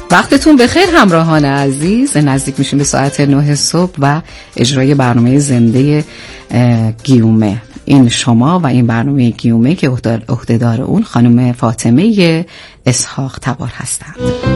وقتتون بخیر همراهان عزیز. نزدیک میشیم به ساعت 9 صبح و اجرای برنامه زنده گیومه. این شما و این برنامه گیومه که عهده‌دار اون خانم فاطمه اسحاق تبار هستند.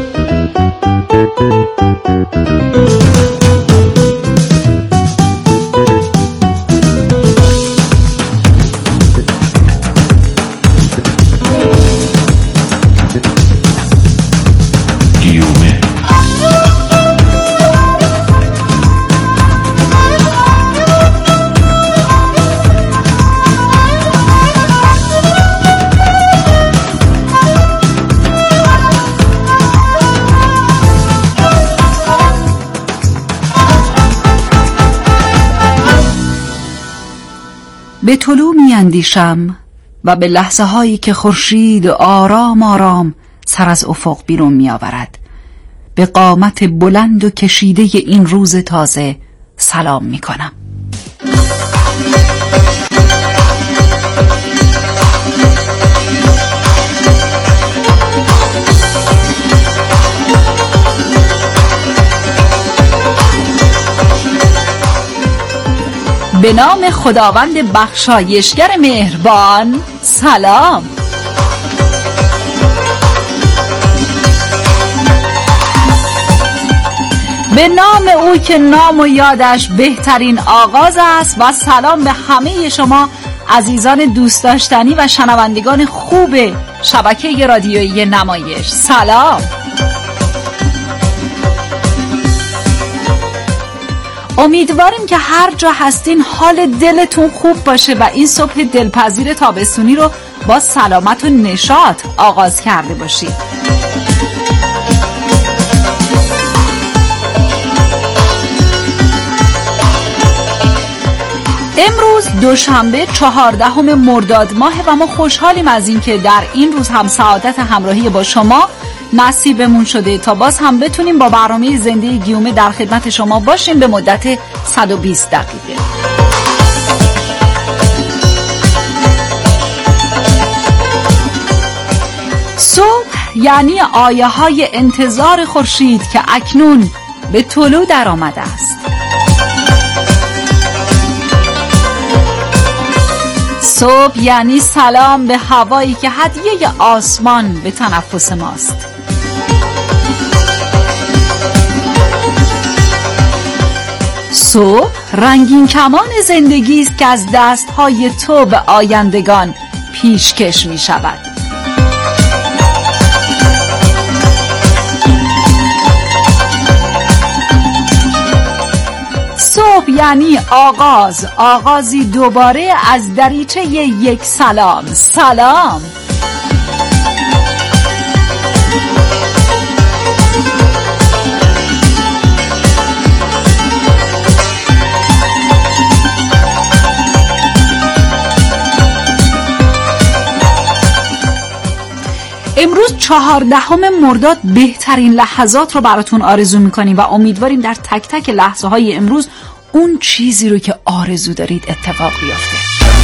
به طلوع می اندیشم و به لحظه هایی که خورشید آرام آرام سر از افق بیرون می آورد. به قامت بلند و کشیده این روز تازه سلام می کنم. به نام خداوند بخشایشگر مهربان، سلام. به نام او که نام و یادش بهترین آغاز است و سلام به همه شما عزیزان دوست داشتنی و شنوندگان خوب شبکه رادیویی نمایش. سلام. امیدواریم که هر جا هستین حال دلتون خوب باشه و این صبح دلپذیر تابستونی رو با سلامت و نشاط آغاز کرده باشید. امروز دوشنبه 14 مرداد ماه و ما خوشحالیم از این که در این روز هم سعادت همراهی با شما نصیبمون شده تا باز هم بتونیم با برنامه زنده گیومه در خدمت شما باشیم به مدت 120 دقیقه. صبح یعنی آیه های انتظار خورشید که اکنون به طلوع در آمده است. صبح یعنی سلام به هوایی که هدیه آسمان به تنفس ماست. صبح رنگین کمان زندگی است که از دستهای تو به آیندگان پیشکش می شود. صبح یعنی آغازی دوباره از دریچه یک سلام. سلام. امروز 14 مرداد بهترین لحظات رو براتون آرزو میکنیم و امیدواریم در تک تک لحظه های امروز اون چیزی رو که آرزو دارید اتفاق بیفته.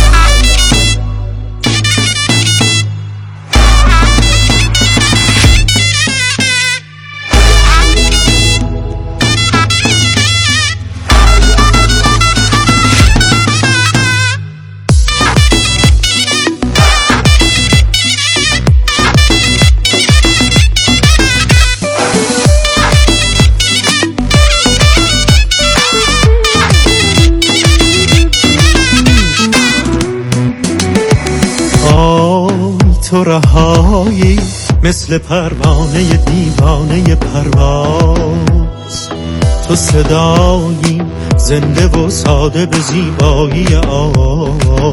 تو رهایی مثل پروانه دیوانه پرواز، تو صدایی زنده و ساده به زیبایی آواز،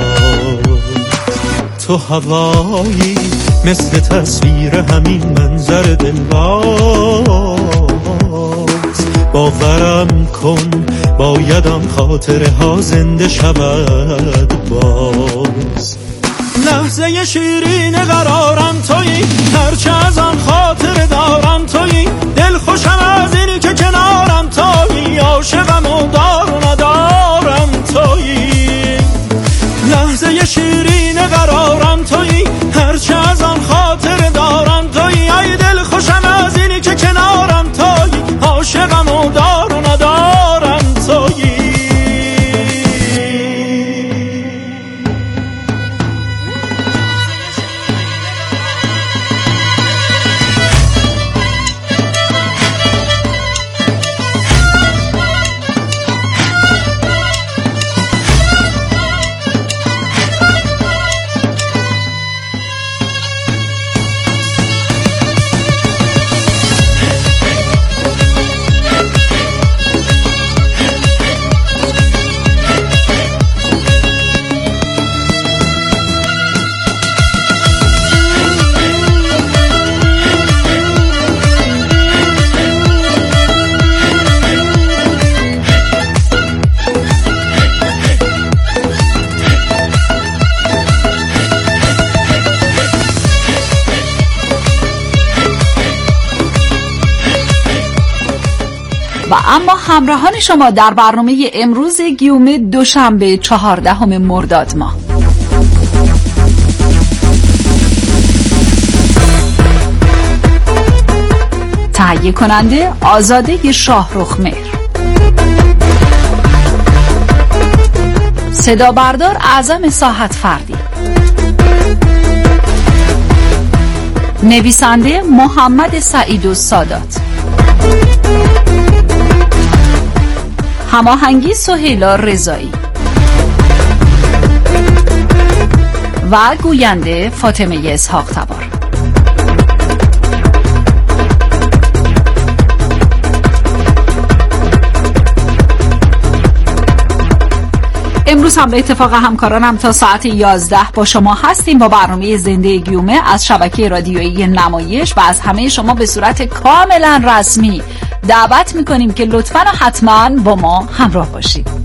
تو هوایی مثل تصویر همین منظر دلباز. باورم کن بایدم خاطره ها زنده شود باز. لحظه شیرین قرارم تویی، هرچه ازم خاطر دارم تویی، دل خوشم از اینی که کنارم تویی، عاشقم و دار و ندارم تویی. لحظه شیرین قرارم تویی، هرچه ازم خاطر دارم تویی، ای دل خوشم از اینی که و اما همراهان شما در برنامه امروز گیومه دوشنبه 14 مرداد ماه. تهیه کننده آزاده شاهرخ مهر، صدا بردار اعظم ساحت فردی، نویسنده محمد سعید السادات، هماهنگی سهیلا رضایی و گوینده فاطمه اسحاق تبار. امروز هم به اتفاق همکارانم تا ساعت 11 با شما هستیم با برنامه زنده گیومه از شبکه رادیویی نمایش و از همه شما به صورت کاملا رسمی دعوت میکنیم که لطفاً و حتماً با ما همراه باشید.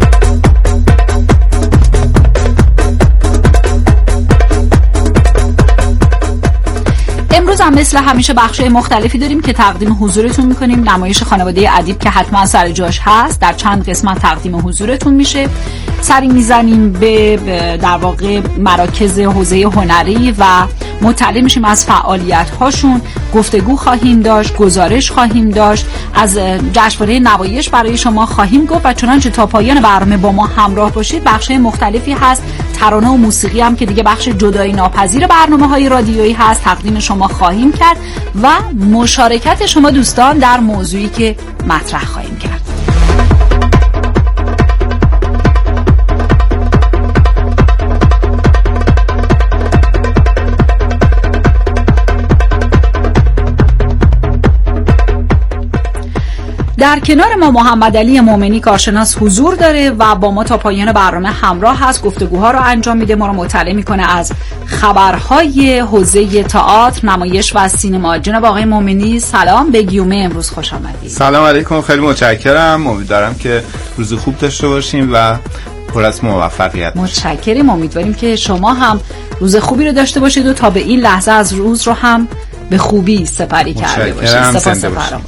امروز هم مثل همیشه بخشای مختلفی داریم که تقدیم حضورتون میکنیم. نمایش خانواده ادیب که حتما سر جاش هست در چند قسمت تقدیم حضورتون میشه. سری میزنیم به در واقع مراکز حوزه هنری و مطلع میشیم از فعالیت هاشون، گفتگو خواهیم داشت، گزارش خواهیم داشت، از جشنواره نمایش برای شما خواهیم گفت و چنانچه تا پایان برنامه با ما همراه باشید. بخشای مختلفی هست، ترانه و موسیقی هم که دیگه بخش جدایی ناپذیر برنامه‌های رادیویی هست تقدیم شما خواهیم کرد و مشارکت شما دوستان در موضوعی که مطرح خواهیم کرد. در کنار ما محمد علی مومنی کارشناس حضور داره و با ما تا پایان برنامه همراه هست، گفتگوها رو انجام میده، ما رو مطلع میکنه از خبرهای حوزه تئاتر، نمایش و سینما. جناب آقای مومنی سلام، به گیومه امروز خوش آمدید. سلام علیکم، خیلی متشکرم، امیدوارم که روز خوب داشته باشیم و پر از موفقیت. متشکریم، امیدواریم که شما هم روز خوبی رو داشته باشید و تا به این لحظه از روز رو هم به خوبی سپری کرده باشید. سپاسگزارم.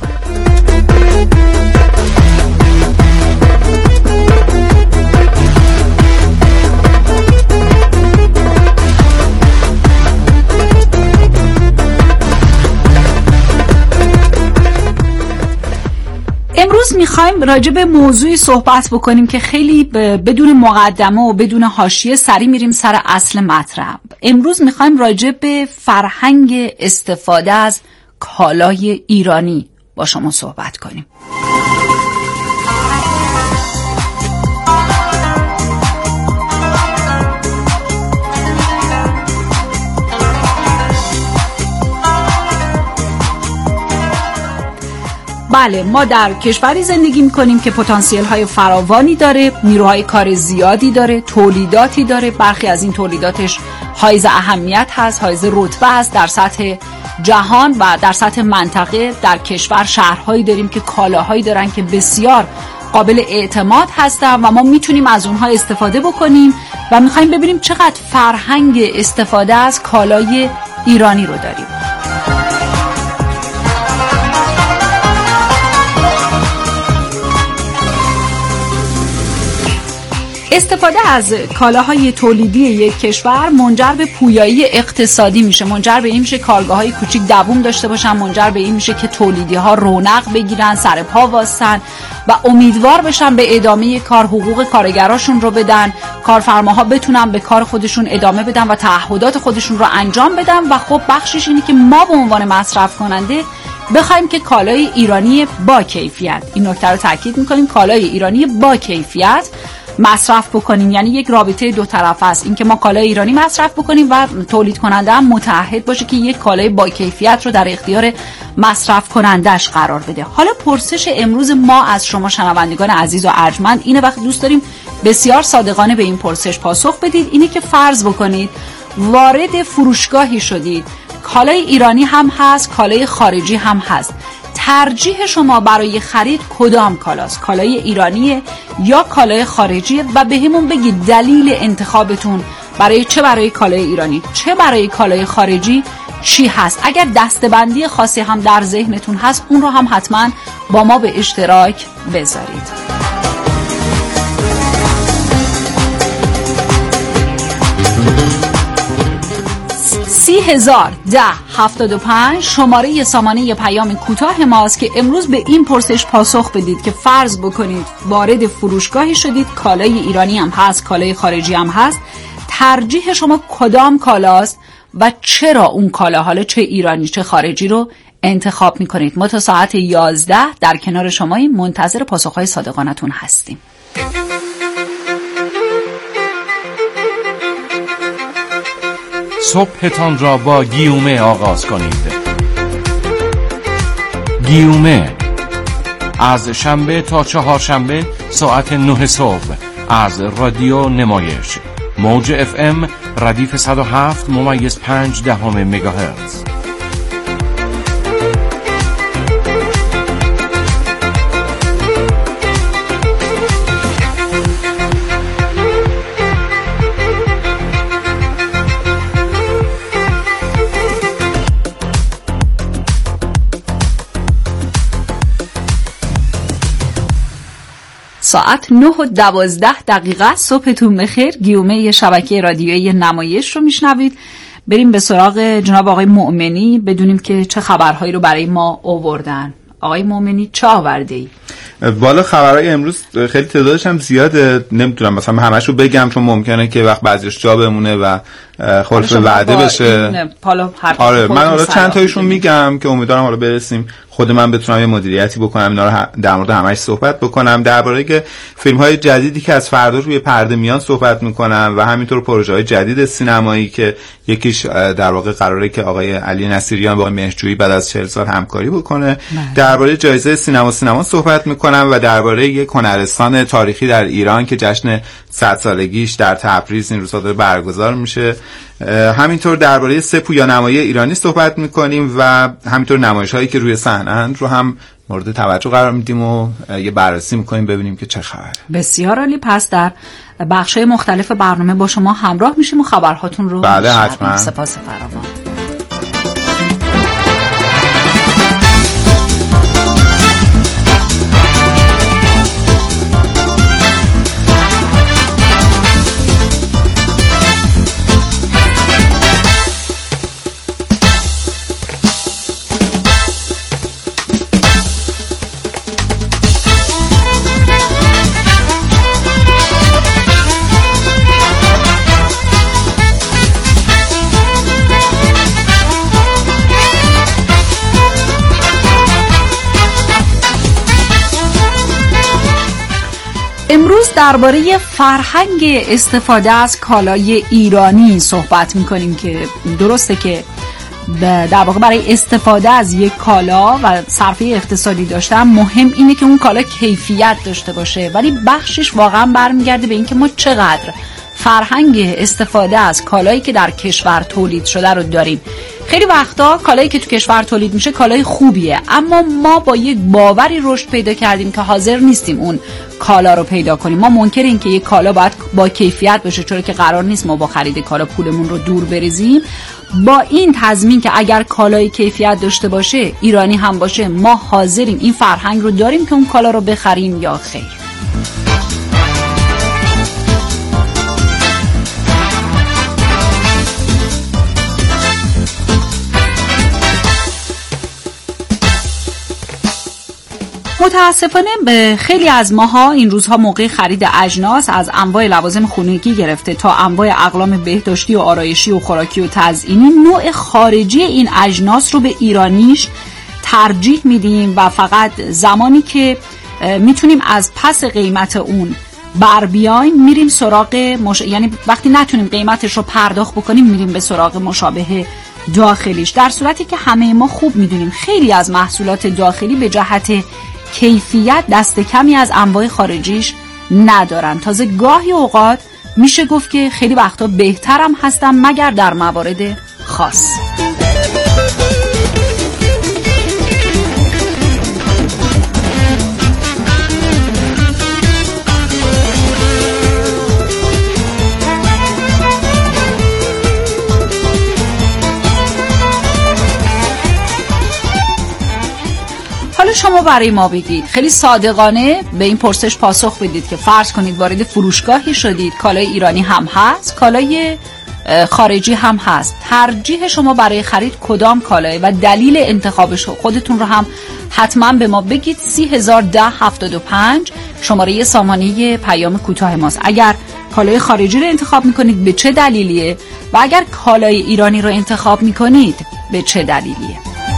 امروز میخوایم راجع به موضوعی صحبت بکنیم که خیلی بدون مقدمه و بدون حاشیه سری میریم سر اصل مطلب. امروز میخوایم راجع به فرهنگ استفاده از کالای ایرانی با شما صحبت کنیم. بله، ما در کشوری زندگی میکنیم که پتانسیل های فراوانی داره، نیروهای کار زیادی داره، تولیداتی داره. برخی از این تولیداتش حائز اهمیت هست، حائز رتبه هست در سطح جهان و در سطح منطقه. در کشور شهرهایی داریم که کالاهایی دارن که بسیار قابل اعتماد هستن و ما میتونیم از اونها استفاده بکنیم و میخوایم ببینیم چقدر فرهنگ استفاده از کالای ایرانی رو داریم. استفاده از کالاهای تولیدی یک کشور منجر به پویایی اقتصادی میشه، منجر به این میشه کارگاه‌های کوچیک دوام داشته باشن، منجر به این میشه که تولیدی‌ها رونق بگیرن، سر پا واسن و امیدوار بشن به ادامه کار، حقوق کارگراشون رو بدن، کارفرماها بتونن به کار خودشون ادامه بدن و تعهدات خودشون رو انجام بدن. و خب بخشش اینه که ما به عنوان مصرف کننده بخوایم که کالای ایرانی با کیفیت، این نکته رو تاکید می‌کنیم، کالای ایرانی با کیفیت مصرف بکنیم. یعنی یک رابطه دو طرفه است، این که ما کالای ایرانی مصرف بکنیم و تولید کننده هم متعهد باشه که یک کالای با کیفیت رو در اختیار مصرف کنندش قرار بده. حالا پرسش امروز ما از شما شنوندگان عزیز و ارجمند اینه، وقت دوست داریم بسیار صادقانه به این پرسش پاسخ بدید، اینه که فرض بکنید وارد فروشگاهی شدید، کالای ایرانی هم هست، کالای خارجی هم هست، ترجیح شما برای خرید کدام کالاست؟ کالای ایرانیه یا کالای خارجیه؟ و به همون بگید دلیل انتخابتون برای کالای ایرانی، چه برای کالای خارجی چی هست. اگر دستبندی خاصی هم در ذهنتون هست اون رو هم حتما با ما به اشتراک بذارید. 301075 شماره سامانه پیام کوتاه ماست که امروز به این پرسش پاسخ بدید که فرض بکنید وارد فروشگاهی شدید، کالای ایرانی هم هست، کالای خارجی هم هست، ترجیح شما کدام کالاست و چرا اون کالا، حالا چه ایرانی چه خارجی، رو انتخاب میکنید؟ ما تا ساعت 11 در کنار شماییم، منتظر پاسخهای صادقانتون هستیم. صبحتان را با گیومه آغاز کنید. گیومه از شنبه تا چهارشنبه ساعت 9 صبح از رادیو نمایش موج FM ردیف 107.5 مگاهرتز. ساعت 9:12 صبحتون بخیر. گیومه شبکه رادیویی نمایش رو میشنوید. بریم به سراغ جناب آقای مؤمنی بدونیم که چه خبرهایی رو برای ما آوردن. آقای مؤمنی چه آورده ای؟ والا خبرهای امروز خیلی تعدادش هم زیاده، نمیتونم مثلا همش رو بگم چون ممکنه که وقت بعضیش جا بمونه و خلف وعده بشه. آره من حالا چند تایشون میگم که امیدوارم حالا برسیم خود من بتونم یه مدیریتی بکنم اینا رو در مورد همش صحبت بکنم. درباره که فیلم‌های جدیدی که از فردا روی پرده میان صحبت میکنم و همینطور پروژه‌های جدید سینمایی که یکیش در واقع قراره که آقای علی نصیریان با آقای مهرجویی بعد از 40 سال همکاری بکنه. درباره جایزه سینما صحبت میکنم و درباره یک هنرستان تاریخی در ایران که جشن 100 سالگیش در تبریز این روزها داره برگزار میشه. همینطور درباره 3 پویانمایی ایرانی صحبت میکنیم و همینطور نمایش‌هایی که روی صحنه‌اند رو هم مورد توجه قرار میدیم و یه بررسی میکنیم ببینیم که چه خبره. بسیار عالی. پس در بخش‌های مختلف برنامه با شما همراه میشیم و خبرهاتون رو بله حتما. سپاس فراوان. امروز درباره فرهنگ استفاده از کالای ایرانی صحبت میکنیم که درسته که در واقع برای استفاده از یک کالا و صرفه اقتصادی داشتن مهم اینه که اون کالا کیفیت داشته باشه، ولی بخشش واقعا برمیگرده به این که ما چقدر فرهنگ استفاده از کالایی که در کشور تولید شده رو داریم. خیلی وقتا کالایی که تو کشور تولید میشه کالای خوبیه، اما ما با یک باوری رشد پیدا کردیم که حاضر نیستیم اون کالا رو پیدا کنیم. ما منکریم که یک کالا باید با کیفیت باشه، چون که قرار نیست ما با خرید کالا پولمون رو دور بریزیم. با این تضمین که اگر کالای کیفیت داشته باشه، ایرانی هم باشه، ما حاضریم این فرهنگ رو داریم که اون کالا رو بخریم یا خیر. متاسفانه به خیلی از ماها این روزها موقع خرید اجناس از انواع لوازم خانگی گرفته تا انواع اقلام بهداشتی و آرایشی و خوراکی و تزیینی، نوع خارجی این اجناس رو به ایرانیش ترجیح میدیم و فقط زمانی که میتونیم از پس قیمت اون بر بیایم میریم سراغ یعنی وقتی نتونیم قیمتش رو پرداخت بکنیم میریم به سراغ مشابه داخلیش، در صورتی که همه ما خوب میدونیم خیلی از محصولات داخلی به جهت کیفیت دست کمی از انواع خارجیش ندارن. تازه گاهی اوقات میشه گفت که خیلی وقتا بهترم هستن مگر در موارد خاص. شما برای ما بگید، خیلی صادقانه به این پرسش پاسخ بدید که فرض کنید وارد فروشگاهی شدید، کالای ایرانی هم هست، کالای خارجی هم هست، ترجیح شما برای خرید کدام کالای و دلیل انتخاب خودتون رو هم حتما به ما بگید. 301075 شماره سامانه پیام کوتاه ماست. اگر کالای خارجی رو انتخاب میکنید به چه دلیلیه و اگر کالای ایرانی رو انتخاب میکنید به چه دلیلیه؟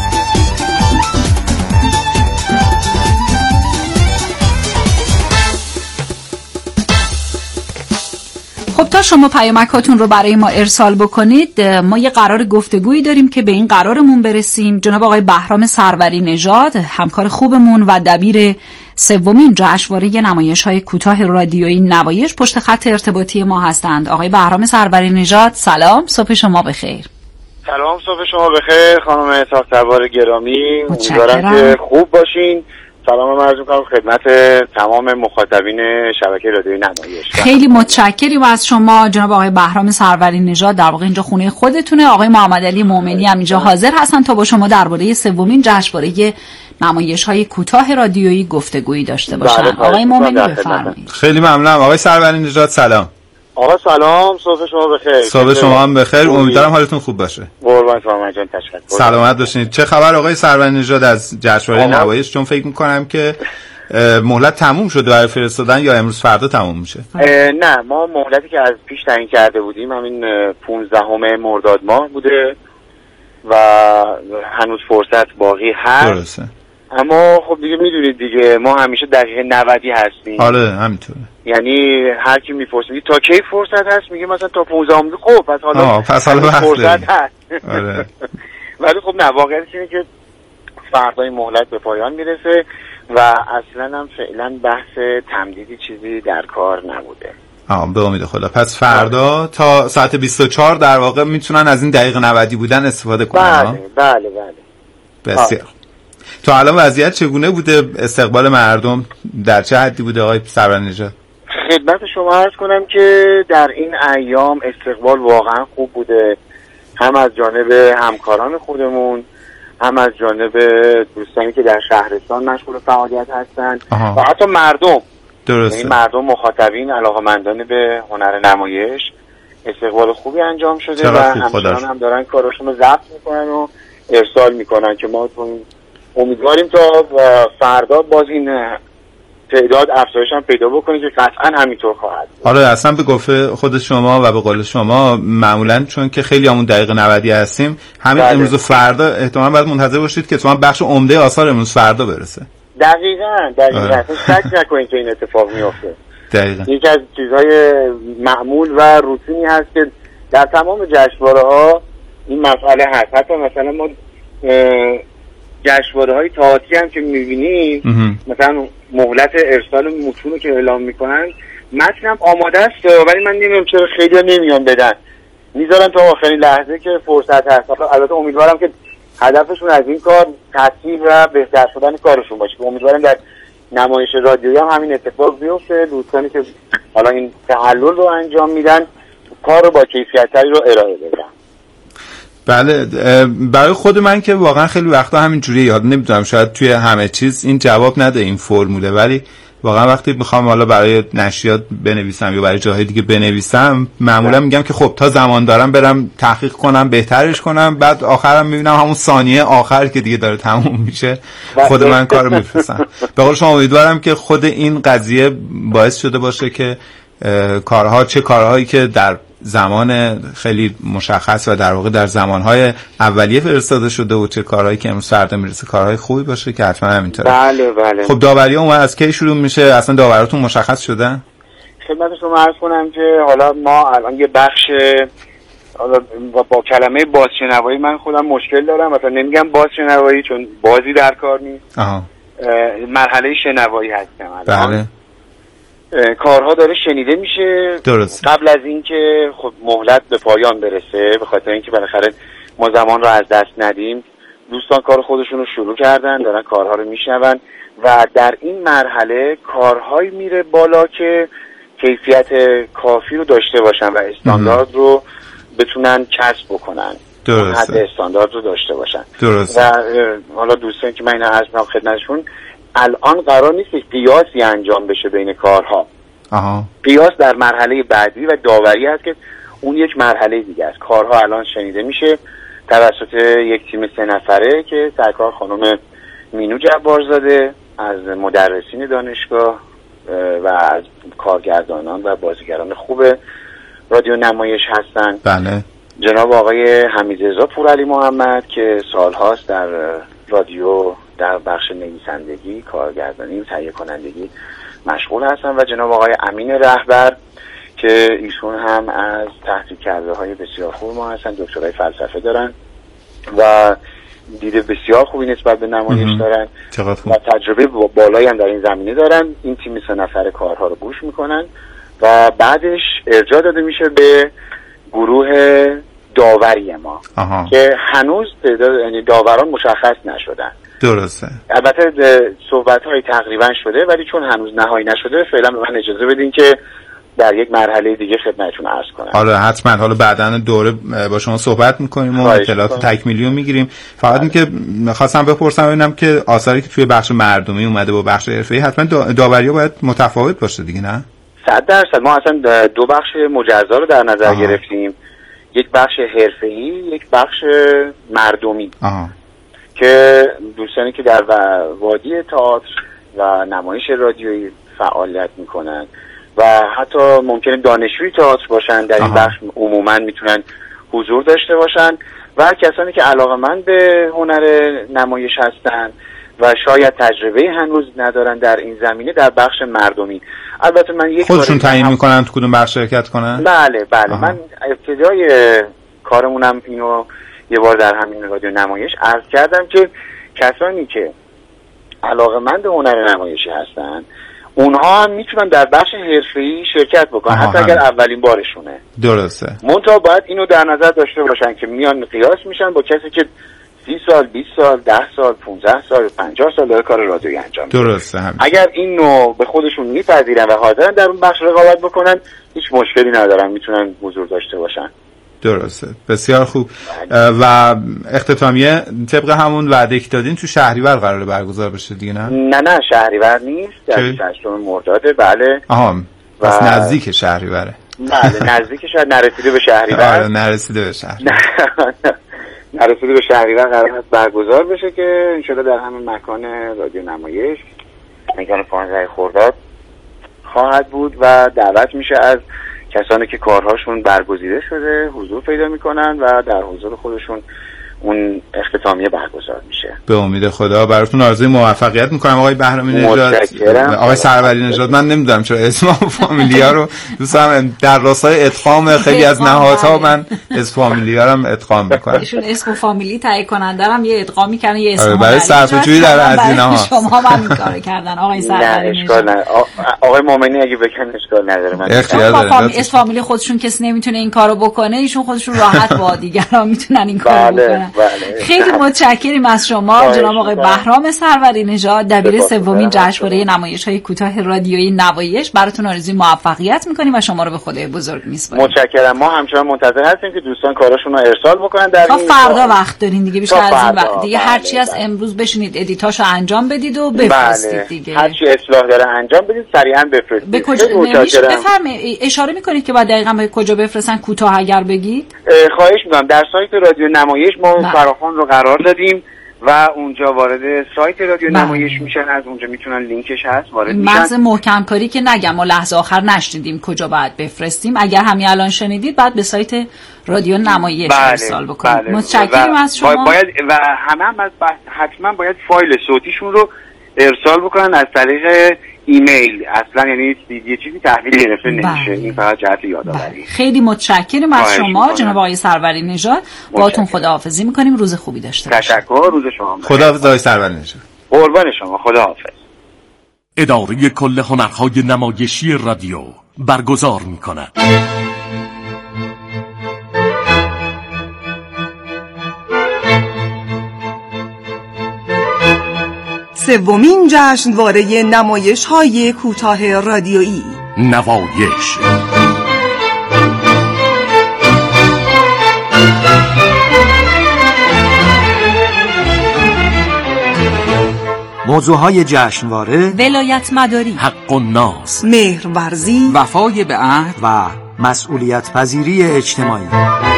خب تا شما پیامکاتون رو برای ما ارسال بکنید، ما یه قرار گفتگویی داریم که به این قرارمون برسیم. جناب آقای بهرام سروری نژاد، همکار خوبمون و دبیر سومین جشنواره نمایش‌های کوتاه رادیویی نوایش، پشت خط ارتباطی ما هستند. آقای بهرام سروری نژاد سلام، صبح شما بخیر. سلام، صبح شما بخیر خانم تاخت‌سوار گرامی، امیدوارم که خوب باشین. سلام عرض می‌کنم خدمت تمام مخاطبین شبکه رادیویی نمایش. خیلی متشکریم از شما جناب آقای بهرام سروری نژاد. در واقع اینجا خونه خودتونه. آقای محمد علی مومنی هم اینجا حاضر هستن تا با شما درباره سومین جشنواره نمایش‌های کوتاه رادیویی گفتگویی داشته باشن. آقای مومنی بفرمایید. خیلی ممنونم. آقای سروری نژاد سلام. آقا سلام، صبح شما بخیر. صبح شما هم بخیر، امیدوارم حالتون خوب باشه. قربان شما جان، تشکر. سلامت باشید. چه خبر آقای سروری نژاد از جشنواره نمایش؟ چون فکر می‌کنم که مهلت تموم شده برای فرستادن یا امروز فردا تموم میشه؟ نه، ما مهلتی که از پیش تعیین کرده بودیم همین 15 مرداد ماه بوده و هنوز فرصت باقی هست. درسته. اما خب دیگه میدونید دیگه ما همیشه دقیقه 90 هستیم. آره همینطوره. یعنی هر کی میپرسه تا کی فرصت هست میگه مثلا تا 15 خب پس حالا فرصت هست. آره. ولی خب نه، واقعیتش اینه که فردا مهلت به پایان میرسه و اصلا هم فعلا بحث تمدیدی چیزی در کار نبوده. به امید خدا. پس فردا تا ساعت 24 در واقع میتونن از این دقیقه 90 بودن استفاده کنن. بله. بسیار. تا الان وضعیت چگونه بوده؟ استقبال مردم در چه حدی بوده آقای سروری نژاد؟ خدمت شما عرض کنم که در این ایام استقبال واقعا خوب بوده، هم از جانب همکاران خودمون، هم از جانب دوستانی که در شهرستان مشغول فعالیت هستند و حتی مردم. درسته. این مردم مخاطبین علاقه‌مندان به هنر نمایش، استقبال خوبی انجام شده و همچنان هم دارن کاراشون رو ضبط میکنن و ارسال میکنن که ما امیدواریم تا فردا باز این تعداد افزایش هم پیدا بکنه که قطعا همینطور خواهد. آره اصلا به گفته خود شما و به قول شما معمولا چون که خیلی همون دقیقه 90 هستیم، همین امروز و فردا احتمالاً باید منتظر باشید که تو بخش عمده آثار امروز فردا برسه. دقیقاً شک نکنید که این اتفاق میفته. دقیقاً یکی از چیزهای معمول و روتینی هست که در تمام جشنواره‌ها این مسئله هست. حتی مثلا ما جشنواره‌های تئاتری هم که می‌بینیم مثلا مهلت ارسال متون که اعلام میکنن متنم آماده است ولی من نمیدونم چرا خیلی‌ها نمیان بدن، میذارن تا آخرین لحظه که فرصت هست. البته امیدوارم که هدفشون از این کار تسهیل و بهتر شدن کارشون باشه. امیدوارم در نمایش رادیویی هم همین اتفاق بیفته، دوستانی که حالا این تحلل رو انجام میدن کار رو با کیفیت‌تری رو ارائه بدن. بله، برای خود من که واقعا خیلی وقتا همینجوریه، یاد نمیدونم شاید توی همه چیز این جواب نده این فرموله، ولی واقعا وقتی میخوام حالا برای نشریات بنویسم یا برای جاهای دیگه بنویسم معمولا میگم که خب تا زمان دارم برم تحقیق کنم، بهترش کنم، بعد آخرم میبینم همون ثانیه آخر که دیگه داره تموم میشه خود من کارو میفرستم. به قول شما امیدوارم که خود این قضیه باعث شده باشه که چه کارهایی که در زمان خیلی مشخص و در واقع در زمانهای اولیه فرستاده شده و چه کارهایی که امروز فردا میرسه کارهای خوبی باشه که حتما همینطوره. بله. خب داوری‌ها اون از کی شروع میشه؟ اصلا داوراتون مشخص شدن؟ خدمت شما عرض کنم که حالا ما الان یه بخش با کلمه بازشنوایی من خودم مشکل دارم، مثلا نمیگم بازشنوایی چون بازی در کار نیست. مرحله شنوایی هستم الان. بله. کارها داره شنیده میشه. درست. قبل از اینکه خب مهلت به پایان برسه، به خاطر اینکه بالاخره ما زمان رو از دست ندیم، دوستان کار خودشون رو شروع کردن، دارن کارها رو میشنون و در این مرحله کارهایی میره بالا که کیفیت کافی رو داشته باشن و استاندارد رو بتونن کسب بکنن. حد استاندارد رو داشته باشن. درست. و حالا دوستان که من اینو عرض می‌کنم خدمتشون، الان قرار نیست که قیاسی انجام بشه بین کارها. قیاس در مرحله بعدی و داوری هست که اون یک مرحله دیگه است. کارها الان شنیده میشه توسط یک تیم 3 نفره که سرکار خانم مینو جبارزاده از مدرسین دانشگاه و از کارگردانان و بازیگران خوب رادیو نمایش هستن. بله. جناب آقای حمیدرضا پورعلی محمد که سالهاست در رادیو در بخش نویسندگی، کارگردانی و تهیه کنندگی مشغول هستن و جناب آقای امین رهبر که ایشون هم از تحصیل کرده های بسیار خوب ما هستن، دکترای فلسفه دارن و دیده بسیار خوبی نسبت به نمایش دارن و تجربه بالایی هم در این زمینه دارن. این تیم 3 نفره کارها رو گوش میکنن و بعدش ارجاع داده میشه به گروه داوری ما که هنوز یعنی داوران مشخص نشدن. درسته. البته صحبت‌های تقریبا شده ولی چون هنوز نهایی نشده فعلا به من اجازه بدین که در یک مرحله دیگه خدمتتون عرض کنم. حالا حتما حالا بعداً دوره با شما صحبت می‌کنیم و اطلاعات تکمیلی رو می‌گیریم. فقط اینکه می‌خواستم بپرسم ببینم که آثاری که توی بخش مردمی اومده با بخش حرفه‌ای حتما داوری‌ها باید متفاوت باشه دیگه، نه؟ 100% ما اصلا 2 بخش مجزا رو در نظر گرفتیم. یک بخش حرفه‌ای، یک بخش مردمی. که دوستانی که در وادی تئاتر و نمایش رادیویی فعالیت میکنن و حتی ممکنه دانشجوی تئاتر باشن در این بخش عموما میتونن حضور داشته باشن و کسانی که علاقه‌مند به هنر نمایش هستن و شاید تجربه هنوز ندارن در این زمینه در بخش مردمی. البته من یک خودشون تعیین میکنن تو کدوم بخش شرکت کنن؟ بله. من ابتدای کارمونم اینو یه بار در همین رادیو نمایش عرض کردم که کسانی که علاقه‌مند هنر نمایشی هستن اونها هم میتونن در بخش حرفه‌ای شرکت بکنن حتی اگر اولین بارشونه. درسته. منتها باید اینو در نظر داشته باشن که میان قیاس میشن با کسی که 30 سال، 20 سال، 10 سال، 15 سال، 50 سال داره کار رادیویی انجام میده. درسته. اگر اینو به خودشون میپذیرن و حاضرن در اون بخش رقابت بکنن هیچ مشکلی ندارن، میتونن حضور داشته باشن. درسته. بسیار خوب. و اختتامیه طبق همون وعده که دادین تو شهریور قراره برگزار بشه دیگه، نه؟ نه شهریور نیست، در 8 مرداده. بله. بس نزدیک شهریوره. بله نزدیک شهر، نرسیده به شهریور. نرسیده به شهریور قرار هست برگزار بشه که انشالله در همین مکان رادیو نمایش مکان 15 خرداد خواهد بود و دعوت میشه از کسانی که کارهاشون برگزیده شده حضور پیدا میکنن و در حضور خودشون اون اختتامیه برگزار میشه. به امید خدا براتون آرزوی موفقیت میکنم آقای بهرامی نژاد، آقای سروری نژاد. من نمیدونم چرا اسم فامیلیا رو دوستم در راستای ادغام خیلی از نهادها من اسم فامیلیا رو ادغام میکنم. ایشون اسم فامیلی تهیه کننده هم یه ادغامی کردن، یه اسم برای صرفه‌جویی در هزینه ها. شما هم این کارو کردن آقای سروری نژاد. آقای مومنی اگه بگن اشکال نداره. من اسم فامیلی خودشون کسی نمیتونه این کارو بکنه، ایشون خودشون راحت با دیگران میتونن این کارو بکنن. خیلی متشکریم از شما جناب آقای بهرام سروری نژاد، دبیر سومین جشنواره نمایش‌های کوتاه رادیویی نمایش. براتون آرزوی موفقیت می‌کنیم و شما رو به خدای بزرگ می‌سپاریم. متشکرم. ما همچنان منتظر هستیم که دوستان کاراشون رو ارسال بکنن. در تا فردا وقت دارین دیگه، بیشتر از این وقت دیگه هر چی از امروز بشینید ادیتاشو انجام بدید و بفرستید دیگه. هر چی اصلاح داره انجام بدید سریعا بفرستید. به کجا بفرمایید اشاره می‌کنید که بعد دقیقاً به کجا بفرستن؟ کوتاه اگر بگید. خواهش می‌کنم. در سایت رادیو نمایش ما فراخوان رو قرار دادیم و اونجا وارد سایت رادیو نمایش میشن، از اونجا میتونن لینکش هست وارد میشن. محض محکم کاری که نگم ما لحظه آخر نشنیدیم کجا باید بفرستیم، اگر همین الان شنیدید بعد به سایت رادیو نمایش ارسال بکنید. متشکرم از شما. باید و حتما باید فایل صوتیشون رو ارسال بکنن از طریق ایمیل، اصلا یعنی یه چیزی تحویل گرفته نمیشه. این فقط جهت یادآوری. خیلی متشکرم از شما جناب آقای سروری نژاد. باهاتون خداحافظی می‌کنیم. روز خوبی داشته باشید. تشکر. روز شما بخیر. خداحافظ آقای سروری نژاد. قربان شما. خداحافظ. اداره کل هنرهای نمایشی رادیو برگزار می‌کند. سومین جشنواره نمایش‌های کوتاه رادیویی نمایش. موضوعهای جشنواره، ولایت مداری، حق الناس، مهرورزی، وفای به عهد و مسئولیت پذیری اجتماعی.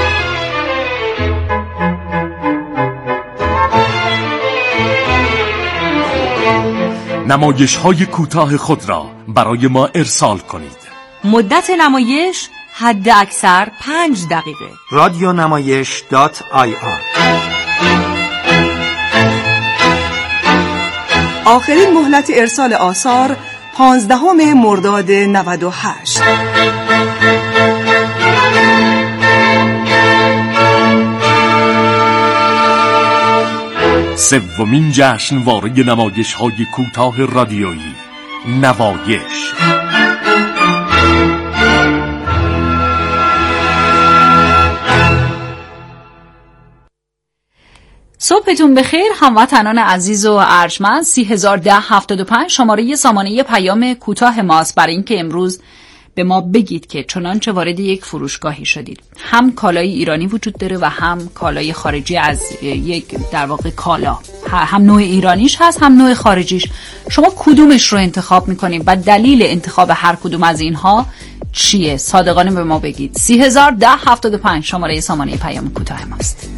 نمایش‌های کوتاه خود را برای ما ارسال کنید. مدت نمایش حد اکثر 5 دقیقه. radionamayesh.ir. آخرین مهلت ارسال آثار 15 مرداد 98. سومین جشنواره نمایش‌های کوتاه رادیویی، نمایش. صبحتون بخیر هموطنان عزیز و ارجمند. 301075 شماره سامانه پیام کوتاه ماست برای اینکه امروز به ما بگید که چنانچه وارد یک فروشگاهی شدید، هم کالای ایرانی وجود داره و هم کالای خارجی از یک در واقع کالا، هم نوع ایرانیش هست هم نوع خارجیش. شما کدومش رو انتخاب میکنید و دلیل انتخاب هر کدوم از اینها چیه؟ صادقانه به ما بگید. 301075 شماره سامانه پیام کوتاه ماست.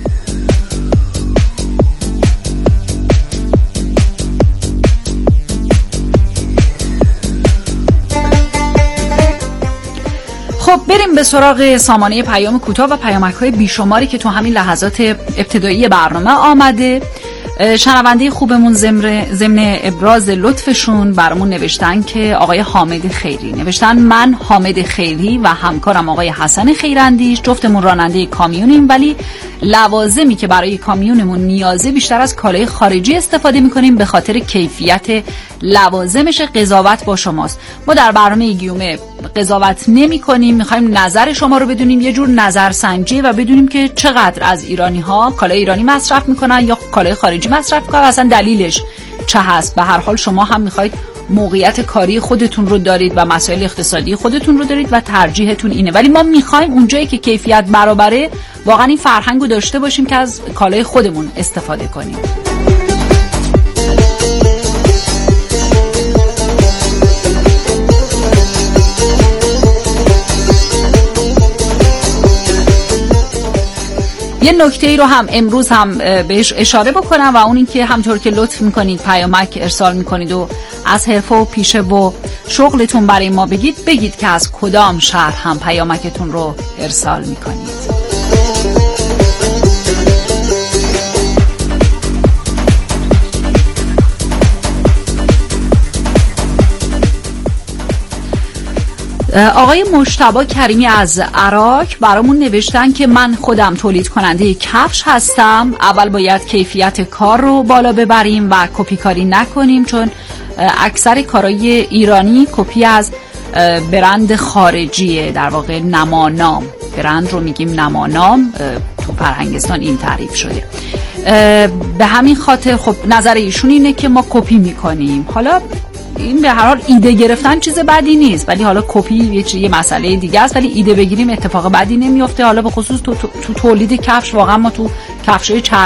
خب بریم به سراغ سامانه پیام کوتاه و پیامک‌های بیشماری که تو همین لحظات ابتدایی برنامه آمده. شنونده خوبمون ضمن ابراز لطفشون برامون نوشتن که آقای حامد خیری نوشتن من حامد خیری و همکارم آقای حسن خیراندیش جفتمون راننده کامیونیم، ولی لوازمی که برای کامیونمون نیازه بیشتر از کالای خارجی استفاده میکنیم به خاطر کیفیت لوازمش. قضاوت با شماست. ما در برنامه گیومه قضاوت نمی کنیم، میخوایم نظر شما رو بدونیم، یه جور نظرسنجی و بدونیم که چقدر از ایرانی ها کالای ایرانی مصرف میکنن یا کالای خارجی مصرف میکنن، اصلا دلیلش چه هست. به هر حال شما هم میخواید موقعیت کاری خودتون رو دارید و مسائل اقتصادی خودتون رو دارید و ترجیحتون اینه، ولی ما میخوایم اونجایی که کیفیت برابره واقعا این فرهنگو داشته باشیم که از کالای خودمون استفاده کنیم. یه نکته‌ای رو هم امروز هم بهش اشاره بکنم و اون این که همطور که لطف میکنید پیامک ارسال میکنید و از حرفه و پیشه و شغلتون برای ما بگید که از کدام شهر هم پیامکتون رو ارسال میکنید. آقای مجتبی کریمی از عراق برامون نوشتن که من خودم تولید کننده کفش هستم. اول باید کیفیت کار رو بالا ببریم و کپی کاری نکنیم، چون اکثر کارهای ایرانی کپی از برند خارجیه، در واقع نمانام. برند رو میگیم نمانام، تو فرهنگستان این تعریف شده. به همین خاطر خب نظر ایشون اینه که ما کپی میکنیم. حالا این به هر حال ایده گرفتن چیز بدی نیست، ولی حالا کپی یه مسئله دیگه است، ولی ایده بگیریم اتفاق بدی نمیفته. حالا به خصوص تو تولید کفش واقعا ما تو کفشای